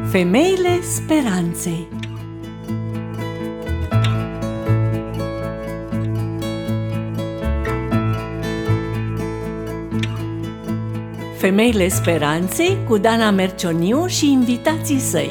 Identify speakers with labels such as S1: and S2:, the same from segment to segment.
S1: Femeile speranței. Femeile speranței cu Dana Mercioniu și invitații săi.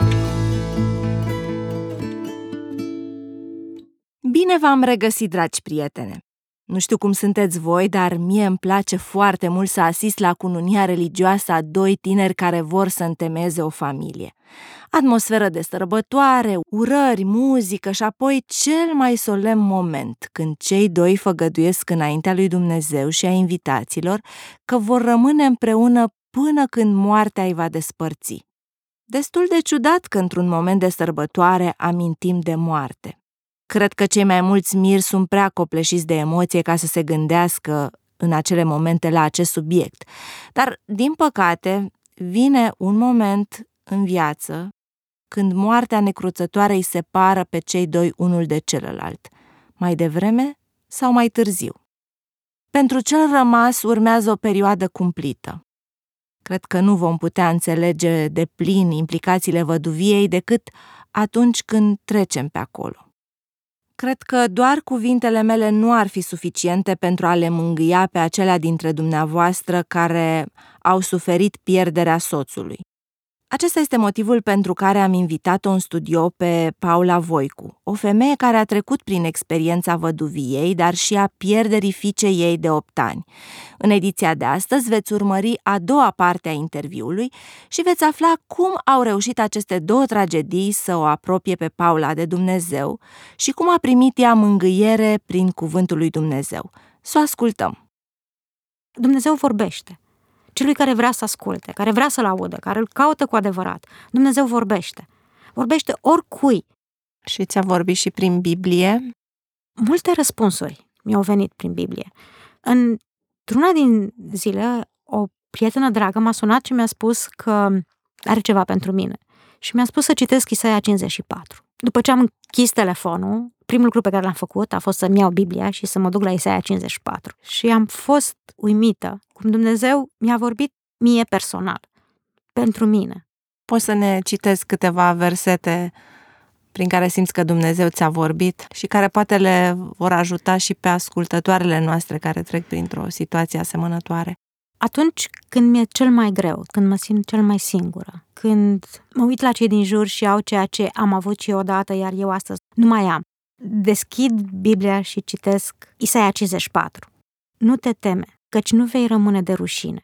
S2: Bine v-am regăsit, dragi prietene! Nu știu cum sunteți voi, dar mie îmi place foarte mult să asist la cununia religioasă a doi tineri care vor să întemeieze o familie. Atmosferă de sărbătoare, urări, muzică și apoi cel mai solemn moment, când cei doi făgăduiesc înaintea lui Dumnezeu și a invitaților că vor rămâne împreună până când moartea îi va despărți. Destul de ciudat că într-un moment de sărbătoare amintim de moarte. Cred că cei mai mulți miri sunt prea copleșiți de emoție ca să se gândească în acele momente la acest subiect. Dar, din păcate, vine un moment în viață când moartea necruțătoare îi separă pe cei doi unul de celălalt, mai devreme sau mai târziu. Pentru cel rămas urmează o perioadă cumplită. Cred că nu vom putea înțelege de plin implicațiile văduviei decât atunci când trecem pe acolo. Cred că doar cuvintele mele nu ar fi suficiente pentru a le mângâia pe acelea dintre dumneavoastră care au suferit pierderea soțului. Acesta este motivul pentru care am invitat-o în studio pe Paula Voicu, o femeie care a trecut prin experiența văduviei, dar și a pierderii fiicei ei de 8 ani. În ediția de astăzi veți urmări a doua parte a interviului și veți afla cum au reușit aceste două tragedii să o apropie pe Paula de Dumnezeu și cum a primit ea mângâiere prin cuvântul lui Dumnezeu. Să o ascultăm!
S3: Dumnezeu vorbește. Celui care vrea să asculte, care vrea să-L audă, care îl caută cu adevărat, Dumnezeu vorbește. Vorbește oricui.
S2: Și ți-a vorbit și prin Biblie?
S3: Multe răspunsuri mi-au venit prin Biblie. Într-una din zile, o prietenă dragă m-a sunat și mi-a spus că are ceva pentru mine. Și mi-a spus să citesc Isaia 54. După ce am închis telefonul, primul lucru pe care l-am făcut a fost să-mi iau Biblia și să mă duc la Isaia 54. Și am fost uimită cum Dumnezeu mi-a vorbit mie personal, pentru mine.
S2: Poți să ne citezi câteva versete prin care simți că Dumnezeu ți-a vorbit și care poate le vor ajuta și pe ascultătoarele noastre care trec printr-o situație asemănătoare?
S3: Atunci când mi-e cel mai greu, când mă simt cel mai singură, când mă uit la cei din jur și au ceea ce am avut și eu odată, iar eu astăzi nu mai am, deschid Biblia și citesc Isaia 54. Nu te teme, căci nu vei rămâne de rușine.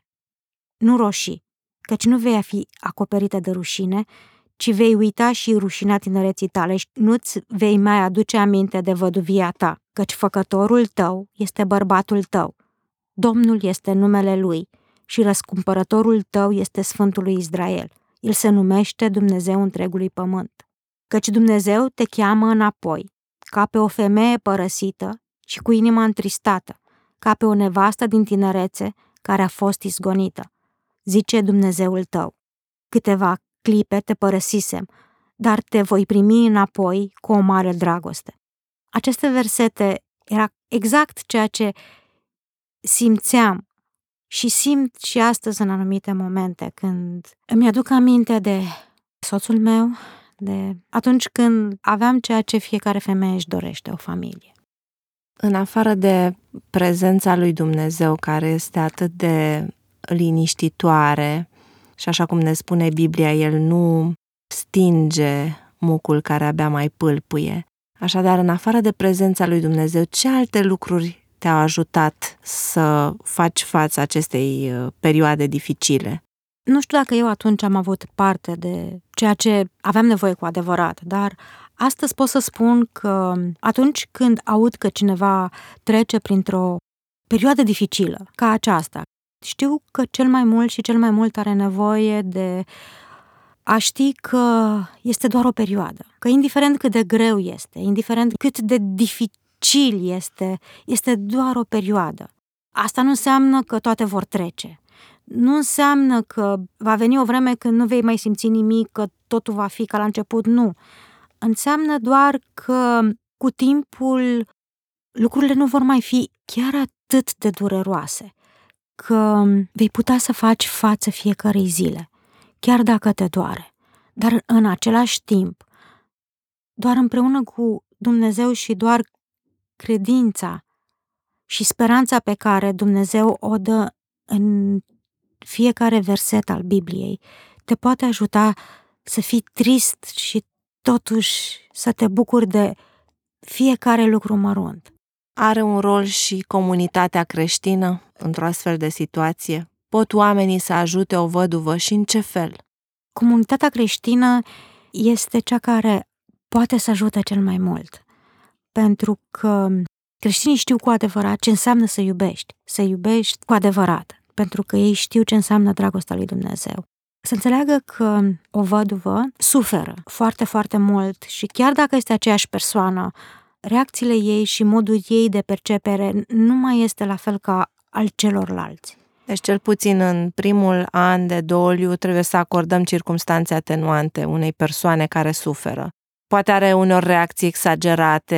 S3: Nu roșii, căci nu vei fi acoperită de rușine, ci vei uita și rușinea tinereții tale și nu-ți vei mai aduce aminte de văduvia ta, căci făcătorul tău este bărbatul tău. Domnul este numele Lui și răscumpărătorul tău este Sfântul lui Israel. El se numește Dumnezeu întregului pământ. Căci Dumnezeu te cheamă înapoi, ca pe o femeie părăsită și cu inima întristată, ca pe o nevastă din tinerețe care a fost izgonită. Zice Dumnezeul tău: câteva clipe te părăsisem, dar te voi primi înapoi cu o mare dragoste. Aceste versete era exact ceea ce simțeam și simt și astăzi în anumite momente când îmi aduc aminte de soțul meu, de atunci când aveam ceea ce fiecare femeie își dorește, o familie.
S2: În afară de prezența lui Dumnezeu, care este atât de liniștitoare și așa cum ne spune Biblia, El nu stinge mucul care abia mai pâlpâie. Așadar, în afară de prezența lui Dumnezeu, ce alte lucruri te-au ajutat să faci față acestei perioade dificile?
S3: Nu știu dacă eu atunci am avut parte de ceea ce aveam nevoie cu adevărat, dar astăzi pot să spun că atunci când aud că cineva trece printr-o perioadă dificilă ca aceasta, știu că cel mai mult și cel mai mult are nevoie de a ști că este doar o perioadă, că indiferent cât de greu este, indiferent cât de dificil este doar o perioadă. Asta nu înseamnă că toate vor trece. Nu înseamnă că va veni o vreme când nu vei mai simți nimic, că totul va fi ca la început, nu. Înseamnă doar că cu timpul lucrurile nu vor mai fi chiar atât de dureroase, că vei putea să faci față fiecărei zile, chiar dacă te doare. Dar în același timp, doar împreună cu Dumnezeu și doar credința și speranța pe care Dumnezeu o dă în fiecare verset al Bibliei te poate ajuta să fii trist și totuși să te bucuri de fiecare lucru mărunt.
S2: Are un rol și comunitatea creștină într-o astfel de situație? Pot oamenii să ajute o văduvă și în ce fel?
S3: Comunitatea creștină este cea care poate să ajute cel mai mult, pentru că creștinii știu cu adevărat ce înseamnă să iubești cu adevărat, pentru că ei știu ce înseamnă dragostea lui Dumnezeu. Să înțeleagă că o văduvă suferă foarte, foarte mult și chiar dacă este aceeași persoană, reacțiile ei și modul ei de percepere nu mai este la fel ca al celorlalți.
S2: Deci cel puțin în primul an de doliu trebuie să acordăm circumstanțe atenuante unei persoane care suferă. Poate are uneori reacții exagerate,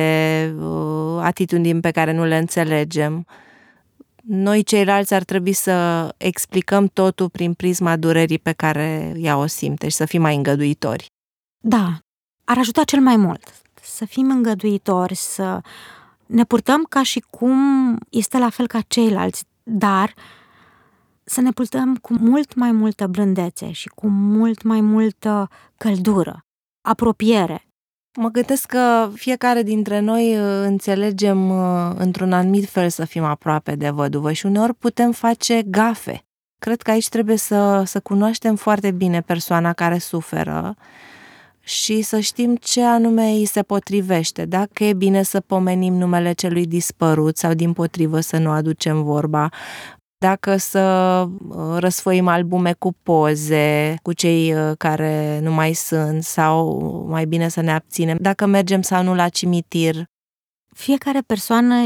S2: atitudini pe care nu le înțelegem. Noi ceilalți ar trebui să explicăm totul prin prisma durerii pe care ea o simte și să fim mai îngăduitori.
S3: Da, ar ajuta cel mai mult să fim îngăduitori, să ne purtăm ca și cum este la fel ca ceilalți, dar să ne purtăm cu mult mai multă blândețe și cu mult mai multă căldură, apropiere.
S2: Mă gândesc că fiecare dintre noi înțelegem într-un anumit fel să fim aproape de văduvă și uneori putem face gafe. Cred că aici trebuie să cunoaștem foarte bine persoana care suferă și să știm ce anume îi se potrivește. Dacă e bine să pomenim numele celui dispărut sau dimpotrivă să nu aducem vorba, dacă să răsfoim albume cu poze, cu cei care nu mai sunt sau mai bine să ne abținem, dacă mergem sau nu la cimitir.
S3: Fiecare persoană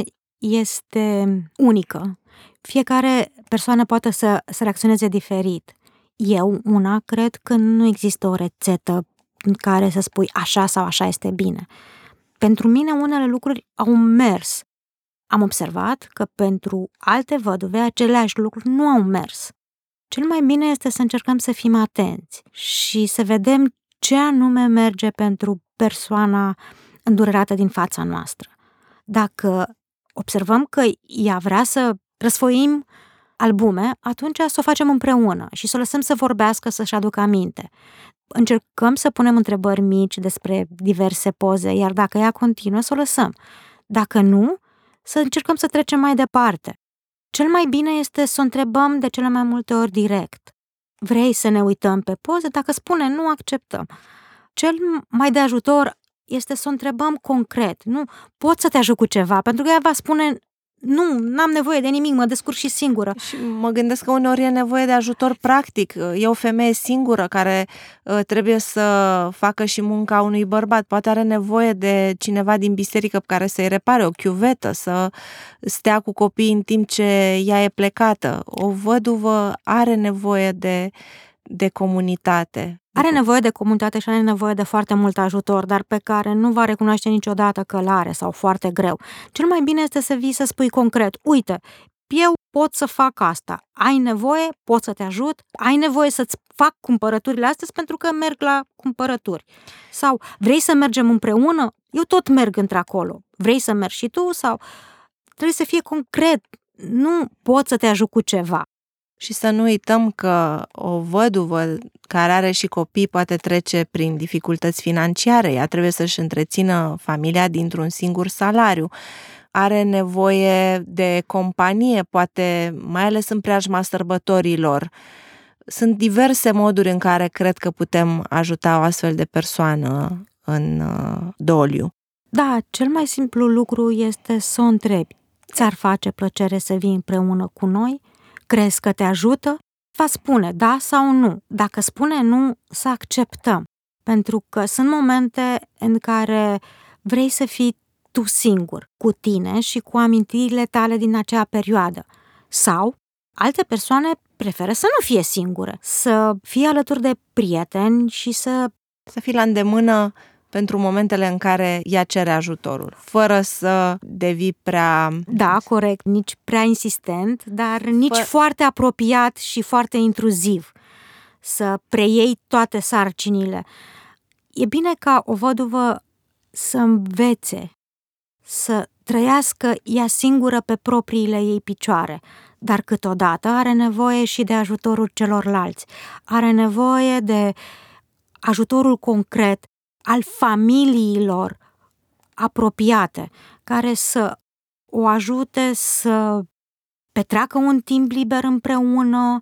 S3: este unică. Fiecare persoană poate să reacționeze diferit. Eu, cred că nu există o rețetă în care să spui așa sau așa este bine. Pentru mine unele lucruri au mers. Am observat că pentru alte văduve aceleași lucruri nu au mers. Cel mai bine este să încercăm să fim atenți și să vedem ce anume merge pentru persoana îndurerată din fața noastră. Dacă observăm că ea vrea să răsfoim albume, atunci să o facem împreună și să o lăsăm să vorbească, să-și aducă aminte. Încercăm să punem întrebări mici despre diverse poze, iar dacă ea continuă, să o lăsăm. Dacă nu, să încercăm să trecem mai departe. Cel mai bine este să o întrebăm de cele mai multe ori direct. Vrei să ne uităm pe poze? Dacă spune nu, acceptăm. Cel mai de ajutor este să o întrebăm concret. Nu, pot să te ajut cu ceva, pentru că ea va spune nu, n-am nevoie de nimic, mă descurc și singură.
S2: Și mă gândesc că uneori e nevoie de ajutor practic. E o femeie singură care trebuie să facă și munca unui bărbat. Poate are nevoie de cineva din biserică care să-i repare o chiuvetă, să stea cu copiii în timp ce ea e plecată. O văduvă are nevoie de comunitate.
S3: Are nevoie de comunitate și are nevoie de foarte mult ajutor, dar pe care nu va recunoaște niciodată că l-are sau foarte greu. Cel mai bine este să vii să spui concret, uite, eu pot să fac asta, ai nevoie, pot să te ajut, ai nevoie să-ți fac cumpărăturile astăzi pentru că merg la cumpărături. Sau vrei să mergem împreună? Eu tot merg într-acolo. Vrei să mergi și tu? Sau trebuie să fie concret, nu pot să te ajut cu ceva.
S2: Și să nu uităm că o văduvă care are și copii poate trece prin dificultăți financiare. Ea trebuie să-și întrețină familia dintr-un singur salariu. Are nevoie de companie, poate mai ales în preajma sărbătorilor. Sunt diverse moduri în care cred că putem ajuta o astfel de persoană în doliu.
S3: Da, cel mai simplu lucru este să o întrebi. Ți-ar face plăcere să vii împreună cu noi? Crezi că te ajută? Va spune da sau nu. Dacă spune nu, să acceptăm. Pentru că sunt momente în care vrei să fii tu singur, cu tine și cu amintirile tale din acea perioadă. Sau alte persoane preferă să nu fie singure, să fie alături de prieteni și să
S2: fii la îndemână pentru momentele în care ea cere ajutorul, fără să devii prea...
S3: Da, corect, nici prea insistent, dar nici foarte apropiat și foarte intruziv. să preiei toate sarcinile. E bine ca o văduvă să învețe, să trăiască ea singură pe propriile ei picioare, dar câteodată are nevoie și de ajutorul celorlalți. Are nevoie de ajutorul concret al familiilor apropiate, care să o ajute să petreacă un timp liber împreună,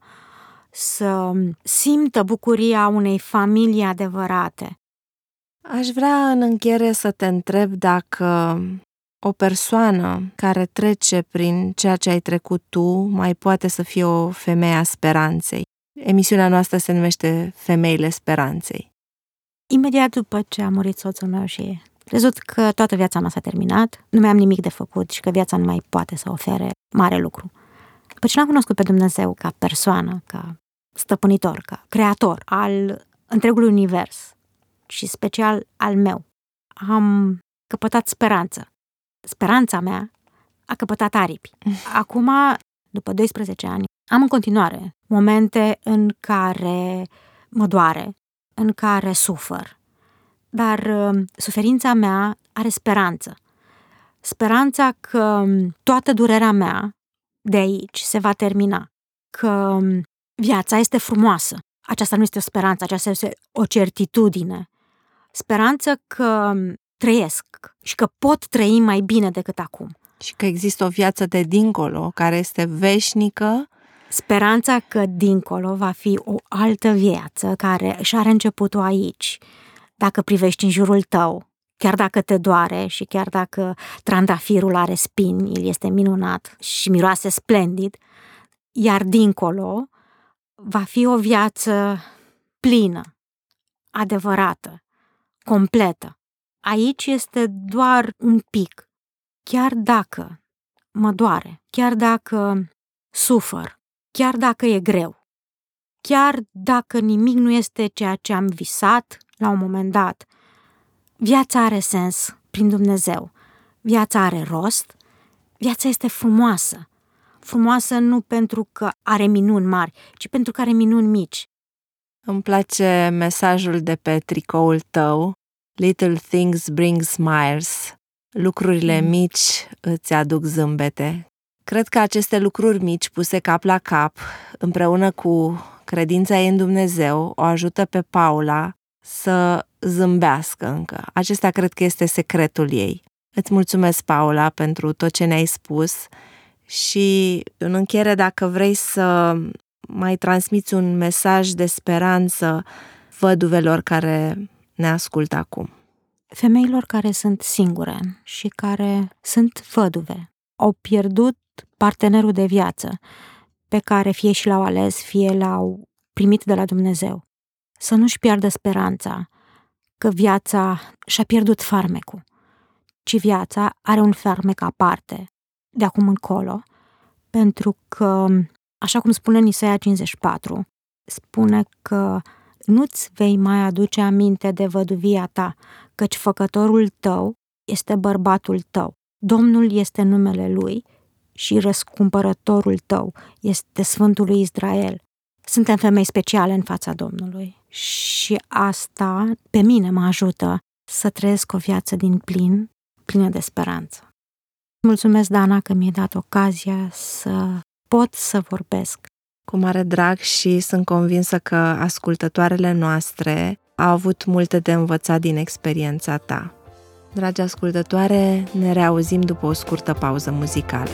S3: să simtă bucuria unei familii adevărate.
S2: Aș vrea în încheiere să te întreb dacă o persoană care trece prin ceea ce ai trecut tu mai poate să fie o femeie a speranței. Emisiunea noastră se numește Femeile Speranței.
S3: Imediat după ce a murit soțul meu și crezut că toată viața mea s-a terminat, nu mai am nimic de făcut și că viața nu mai poate să ofere mare lucru. După ce l-am cunoscut pe Dumnezeu ca persoană, ca stăpânitor, ca creator al întregului univers și special al meu, am căpătat speranță. Speranța mea a căpătat aripi. Acum, după 12 ani, am în continuare momente în care mă doare, în care sufăr. Dar suferința mea are speranță. Speranța că toată durerea mea de aici se va termina. Că viața este frumoasă. Aceasta nu este o speranță, aceasta este o certitudine. Speranță că trăiesc și că pot trăi mai bine decât acum.
S2: Și că există o viață de dincolo, care este veșnică.
S3: Speranța că dincolo va fi o altă viață care își are începutul aici. Dacă privești în jurul tău, chiar dacă te doare și chiar dacă trandafirul are spini, el este minunat și miroase splendid, iar dincolo va fi o viață plină, adevărată, completă. Aici este doar un pic, chiar dacă mă doare, chiar dacă sufăr, chiar dacă e greu, chiar dacă nimic nu este ceea ce am visat la un moment dat. Viața are sens prin Dumnezeu, viața are rost, viața este frumoasă. Frumoasă nu pentru că are minuni mari, ci pentru că are minuni mici.
S2: Îmi place mesajul de pe tricoul tău, Little things bring smiles. Lucrurile mici îți aduc zâmbete. Cred că aceste lucruri mici puse cap la cap, împreună cu credința ei în Dumnezeu, o ajută pe Paula să zâmbească încă. Acesta cred că este secretul ei. Îți mulțumesc, Paula, pentru tot ce ne-ai spus și în încheiere, dacă vrei să mai transmiți un mesaj de speranță văduvelor care ne ascultă acum.
S3: Femeilor care sunt singure și care sunt văduve, au pierdut partenerul de viață pe care fie și l-au ales, fie l-au primit de la Dumnezeu. Să nu-și piardă speranța că viața și-a pierdut farmecul, ci viața are un farmec aparte de acum încolo, pentru că, așa cum spune în Isaia 54, spune că nu-ți vei mai aduce aminte de văduvia ta, căci făcătorul tău este bărbatul tău. Domnul este numele lui și răscumpărătorul tău este Sfântul lui Israel. Suntem femei speciale în fața Domnului și asta pe mine mă ajută să trăiesc o viață din plin, plină de speranță. Mulțumesc, Dana, că mi-ai dat ocazia să pot să vorbesc.
S2: Cu mare drag și sunt convinsă că ascultătoarele noastre au avut multe de învățat din experiența ta. Dragi ascultătoare, ne reauzim după o scurtă pauză muzicală.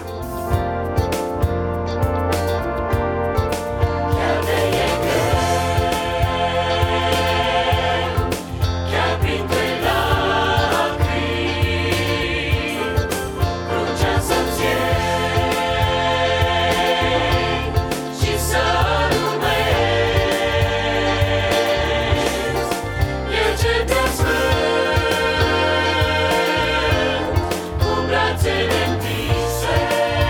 S4: Brațele întinse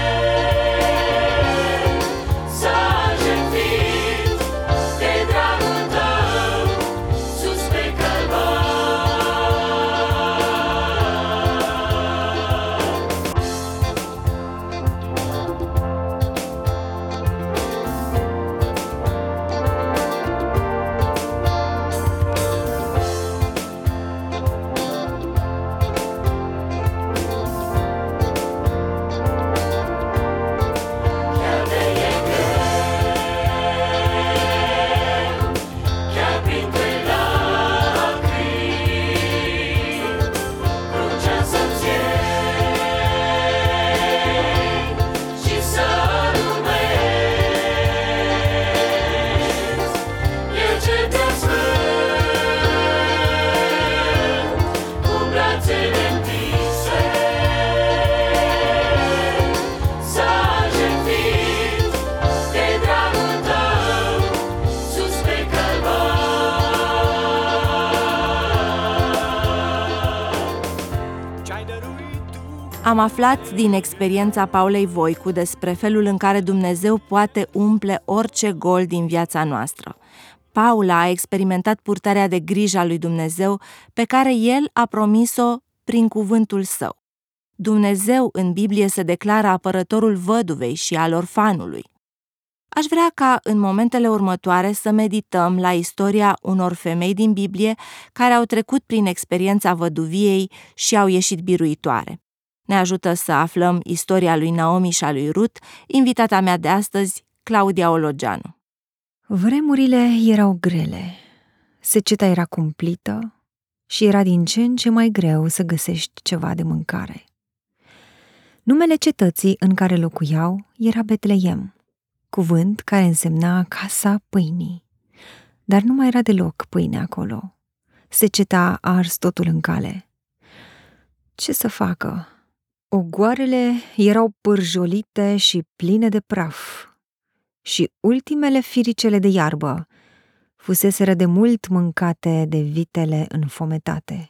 S2: Am aflat din experiența Paulei Voicu despre felul în care Dumnezeu poate umple orice gol din viața noastră. Paula a experimentat purtarea de grijă a lui Dumnezeu pe care El a promis-o prin cuvântul Său. Dumnezeu în Biblie se declară apărătorul văduvei și al orfanului. Aș vrea ca în momentele următoare să medităm la istoria unor femei din Biblie care au trecut prin experiența văduviei și au ieșit biruitoare. Ne ajută să aflăm istoria lui Naomi și a lui Rut, invitata mea de astăzi, Claudia Ologeanu.
S4: Vremurile erau grele, seceta era cumplită și era din ce în ce mai greu să găsești ceva de mâncare. Numele cetății în care locuiau era Betleem, cuvânt care însemna casa pâinii. Dar nu mai era deloc pâine acolo. Seceta a ars totul în cale. Ce să facă? Ogoarele erau pârjolite și pline de praf și ultimele firicele de iarbă fuseseră de mult mâncate de vitele înfometate.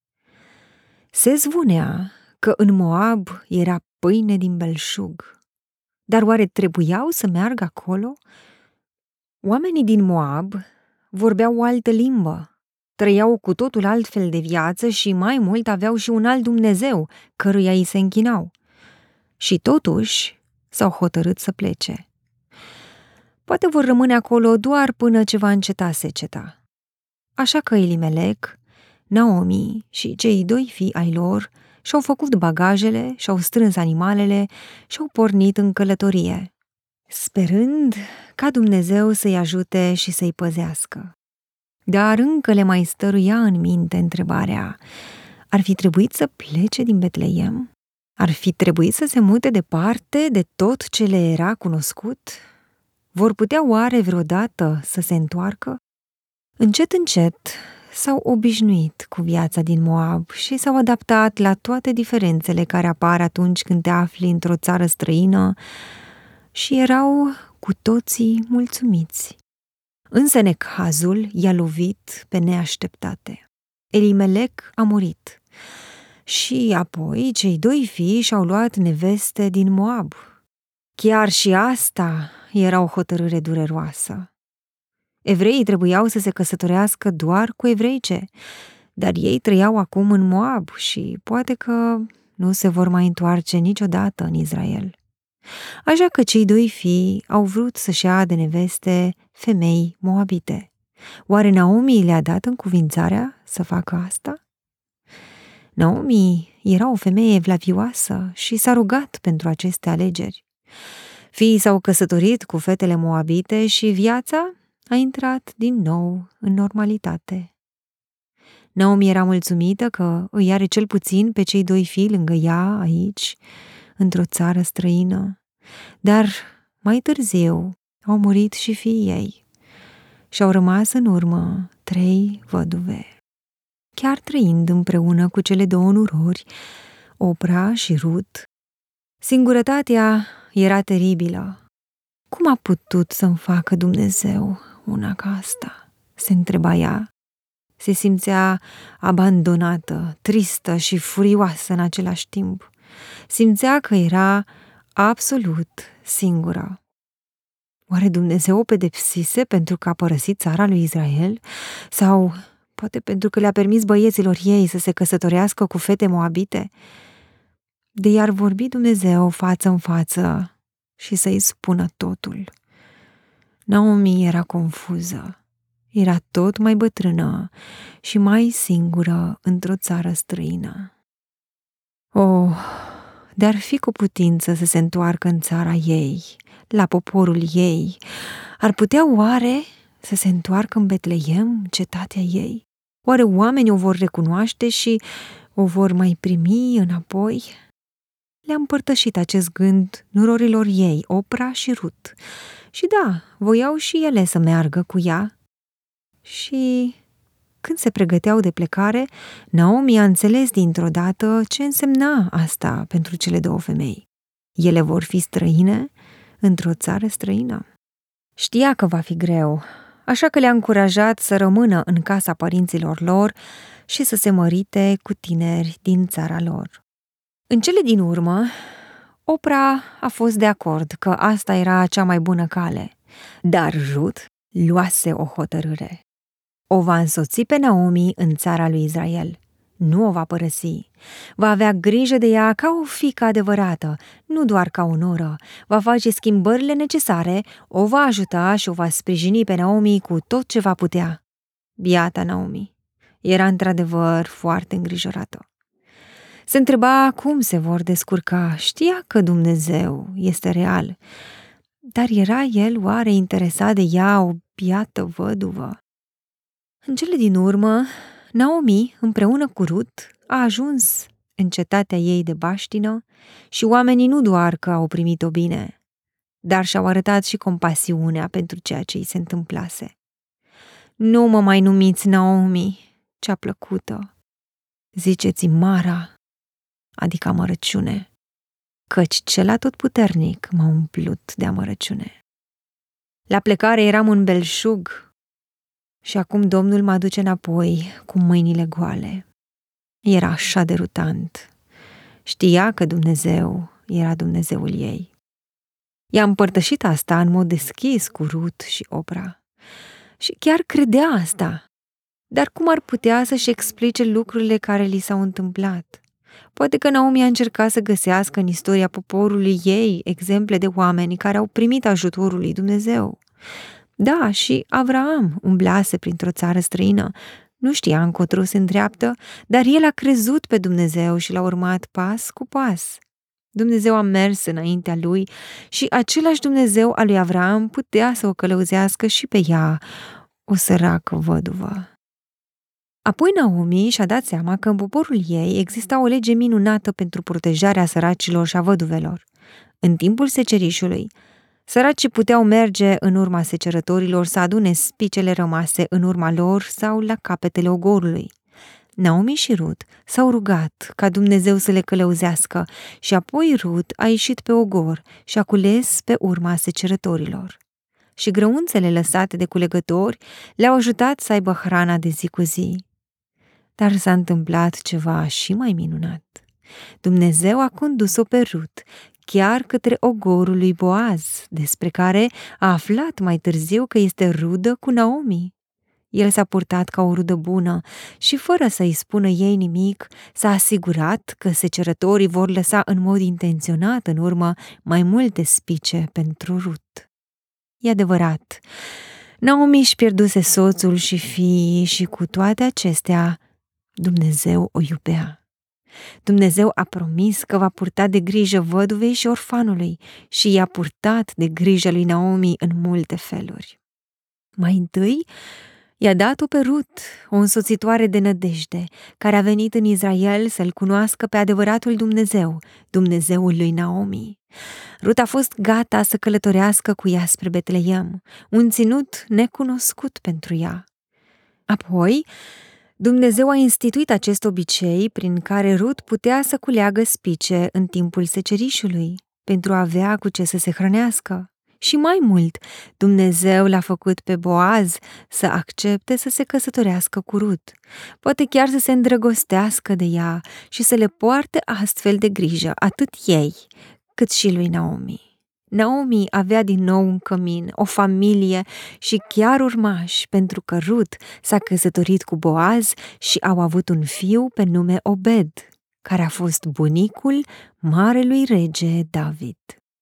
S4: Se zvonea că în Moab era pâine din belșug. Dar oare trebuiau să meargă acolo? Oamenii din Moab vorbeau o altă limbă, trăiau cu totul altfel de viață și mai mult aveau și un alt Dumnezeu căruia îi se închinau. Și totuși s-au hotărât să plece. Poate vor rămâne acolo doar până ce va înceta seceta. Așa că Elimelec, Naomi și cei doi fii ai lor și-au făcut bagajele, și-au strâns animalele și-au pornit în călătorie, sperând ca Dumnezeu să-i ajute și să-i păzească. Dar încă le mai stăruia în minte întrebarea: ar fi trebuit să plece din Betleem? Ar fi trebuit să se mute departe de tot ce le era cunoscut? Vor putea oare vreodată să se întoarcă? Încet, încet s-au obișnuit cu viața din Moab și s-au adaptat la toate diferențele care apar atunci când te afli într-o țară străină și erau cu toții mulțumiți. Însă necazul i-a lovit pe neașteptate. Elimelec a murit și apoi cei doi fii și-au luat neveste din Moab. Chiar și asta era o hotărâre dureroasă. Evreii trebuiau să se căsătorească doar cu evreice, dar ei trăiau acum în Moab și poate că nu se vor mai întoarce niciodată în Israel. Așa că cei doi fii au vrut să-și ia de neveste femei moabite. Oare Naomi le-a dat încuvințarea să facă asta? Naomi era o femeie evlavioasă și s-a rugat pentru aceste alegeri. Fiii s-au căsătorit cu fetele moabite și viața a intrat din nou în normalitate. Naomi era mulțumită că îi are cel puțin pe cei doi fii lângă ea aici, într-o țară străină. Dar mai târziu au murit și fiii ei și au rămas în urmă 3 văduve. Chiar trăind împreună cu cele 2 nurori, Opra și Rut, singurătatea era teribilă. Cum a putut să-mi facă Dumnezeu una ca asta? Se întreba ea. Se simțea abandonată, tristă și furioasă în același timp. Simțea că era absolut singură. Oare Dumnezeu o pedepsise pentru că a părăsit țara lui Israel? Sau poate pentru că le-a permis băieților ei să se căsătorească cu fete moabite? De i-ar vorbi Dumnezeu față în față și să-i spună totul. Naomi era confuză. Era tot mai bătrână și mai singură într-o țară străină. Oh, de-ar fi cu putință să se întoarcă în țara ei, la poporul ei, ar putea oare să se întoarcă în Betleem, cetatea ei? Oare oamenii o vor recunoaște și o vor mai primi înapoi? Le-a împărtășit acest gând nurorilor ei, Opra și Rut. Și da, voiau și ele să meargă cu ea. Și când se pregăteau de plecare, Naomi a înțeles dintr-o dată ce însemna asta pentru cele 2 femei. Ele vor fi străine într-o țară străină. Știa că va fi greu, așa că le-a încurajat să rămână în casa părinților lor și să se mărite cu tineri din țara lor. În cele din urmă, Opra a fost de acord că asta era cea mai bună cale, dar Rut luase o hotărâre. O va însoți pe Naomi în țara lui Israel. Nu o va părăsi. Va avea grijă de ea ca o fiică adevărată, nu doar ca o noră. Va face schimbările necesare, o va ajuta și o va sprijini pe Naomi cu tot ce va putea. Biata Naomi era într-adevăr foarte îngrijorată. Se întreba cum se vor descurca, știa că Dumnezeu este real, dar era el oare interesat de ea, o biată văduvă? În cele din urmă, Naomi, împreună cu Rut, a ajuns în cetatea ei de baștină și oamenii nu doar că au primit-o bine, dar și-au arătat și compasiunea pentru ceea ce îi se întâmplase. Nu mă mai numiți Naomi, cea plăcută, ziceți-mi Mara, adică amărăciune, căci cel atotputernic m-a umplut de amărăciune. La plecare eram un belșug și acum Domnul mă aduce înapoi cu mâinile goale. Era așa derutant. Știa că Dumnezeu era Dumnezeul ei. I-a împărtășit asta în mod deschis cu Rut și Opra. Și chiar credea asta. Dar cum ar putea să-și explice lucrurile care li s-au întâmplat? Poate că Naomi a încercat să găsească în istoria poporului ei exemple de oameni care au primit ajutorul lui Dumnezeu. Da, și Avraam umblase printr-o țară străină. Nu știa încotro se îndreaptă, dar el a crezut pe Dumnezeu și l-a urmat pas cu pas. Dumnezeu a mers înaintea lui și același Dumnezeu al lui Avraam putea să o călăuzească și pe ea, o săracă văduvă. Apoi Naomi și-a dat seama că în poporul ei exista o lege minunată pentru protejarea săracilor și a văduvelor. În timpul secerișului, săracii puteau merge în urma secerătorilor să adune spicele rămase în urma lor sau la capetele ogorului. Naomi și Rut s-au rugat ca Dumnezeu să le călăuzească și apoi Rut a ieșit pe ogor și a cules pe urma secerătorilor. Și grăunțele lăsate de culegători le-au ajutat să aibă hrana de zi cu zi. Dar s-a întâmplat ceva și mai minunat. Dumnezeu a condus-o pe Rut chiar către ogorul lui Boaz, despre care a aflat mai târziu că este rudă cu Naomi. El s-a purtat ca o rudă bună și, fără să-i spună ei nimic, s-a asigurat că secerătorii vor lăsa în mod intenționat în urmă mai multe spice pentru Rut. E adevărat, Naomi își pierduse soțul și fiii și cu toate acestea, Dumnezeu o iubea. Dumnezeu a promis că va purta de grijă văduvei și orfanului și i-a purtat de grijă lui Naomi în multe feluri. Mai întâi, i-a dat-o pe Rut, o însoțitoare de nădejde, care a venit în Israel să-L cunoască pe adevăratul Dumnezeu, Dumnezeul lui Naomi. Rut a fost gata să călătorească cu ea spre Betleem, un ținut necunoscut pentru ea. Apoi, Dumnezeu a instituit acest obicei prin care Rut putea să culeagă spice în timpul secerișului, pentru a avea cu ce să se hrănească. Și mai mult, Dumnezeu l-a făcut pe Boaz să accepte să se căsătorească cu Rut, poate chiar să se îndrăgostească de ea și să le poarte astfel de grijă atât ei, cât și lui Naomi. Naomi avea din nou un cămin, o familie și chiar urmași, pentru că Rut s-a căsătorit cu Boaz și au avut un fiu pe nume Obed, care a fost bunicul marelui rege David.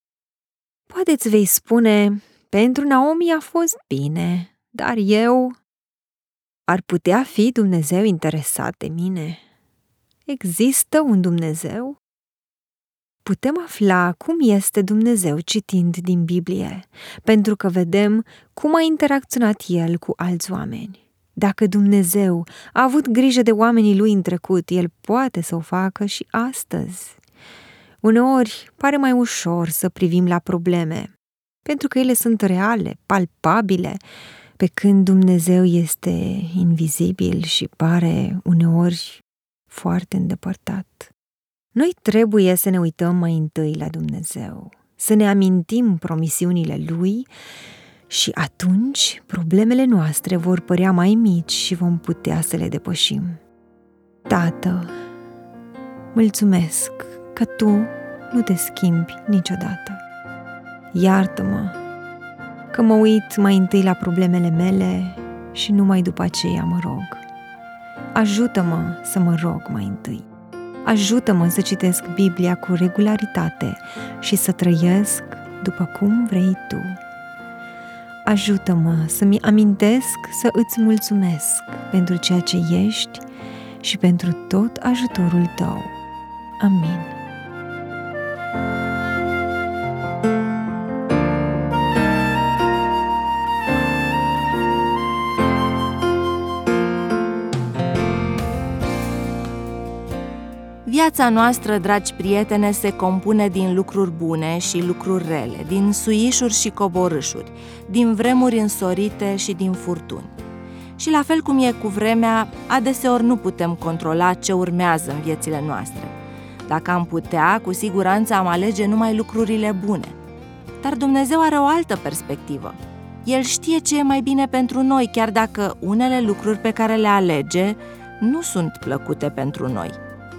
S4: Poate-ți vei spune, pentru Naomi a fost bine, dar ar putea fi Dumnezeu interesat de mine? Există un Dumnezeu? Putem afla cum este Dumnezeu citind din Biblie, pentru că vedem cum a interacționat El cu alți oameni. Dacă Dumnezeu a avut grijă de oamenii Lui în trecut, El poate să o facă și astăzi. Uneori pare mai ușor să privim la probleme, pentru că ele sunt reale, palpabile, pe când Dumnezeu este invizibil și pare uneori foarte îndepărtat. Noi trebuie să ne uităm mai întâi la Dumnezeu, să ne amintim promisiunile Lui și atunci problemele noastre vor părea mai mici și vom putea să le depășim. Tată, mulțumesc că Tu nu te schimbi niciodată. Iartă-mă că mă uit mai întâi la problemele mele și numai după aceea mă rog. Ajută-mă să mă rog mai întâi. Ajută-mă să citesc Biblia cu regularitate și să trăiesc după cum vrei Tu. Ajută-mă să-mi amintesc să îți mulțumesc pentru ceea ce ești și pentru tot ajutorul Tău. Amin.
S2: Viața noastră, dragi prietene, se compune din lucruri bune și lucruri rele, din suișuri și coborâșuri, din vremuri însorite și din furtuni. Și la fel cum e cu vremea, adeseori nu putem controla ce urmează în viețile noastre. Dacă am putea, cu siguranță am alege numai lucrurile bune. Dar Dumnezeu are o altă perspectivă. El știe ce e mai bine pentru noi, chiar dacă unele lucruri pe care le alege nu sunt plăcute pentru noi.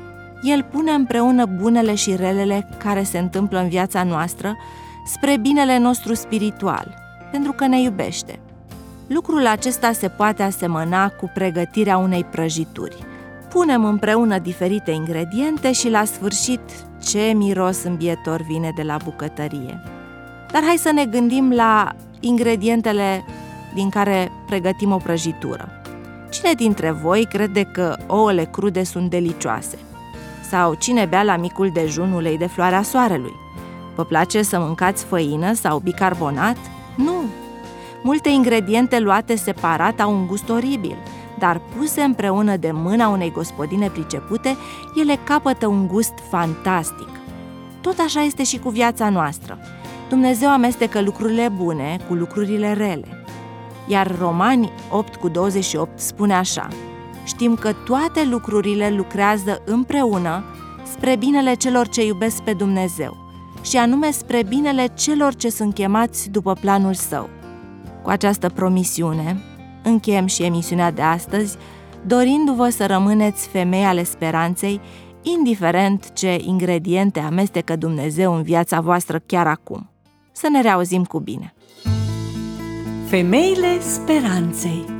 S2: El pune împreună bunele și relele care se întâmplă în viața noastră spre binele nostru spiritual, pentru că ne iubește. Lucrul acesta se poate asemăna cu pregătirea unei prăjituri. Punem împreună diferite ingrediente și la sfârșit ce miros îmbietor vine de la bucătărie. Dar hai să ne gândim la ingredientele din care pregătim o prăjitură. Cine dintre voi crede că ouăle crude sunt delicioase? Sau cine bea la micul dejun ulei de floarea soarelui? Vă place să mâncați făină sau bicarbonat? Nu! Multe ingrediente luate separat au un gust oribil, dar puse împreună de mâna unei gospodine pricepute, ele capătă un gust fantastic. Tot așa este și cu viața noastră. Dumnezeu amestecă lucrurile bune cu lucrurile rele. Iar Romani 8:28 spune așa: știm că toate lucrurile lucrează împreună spre binele celor ce iubesc pe Dumnezeu, și anume spre binele celor ce sunt chemați după planul Său. Cu această promisiune, încheiem și emisiunea de astăzi, dorindu-vă să rămâneți femei ale speranței, indiferent ce ingrediente amestecă Dumnezeu în viața voastră chiar acum. Să ne reauzim cu bine!
S1: Femeile speranței.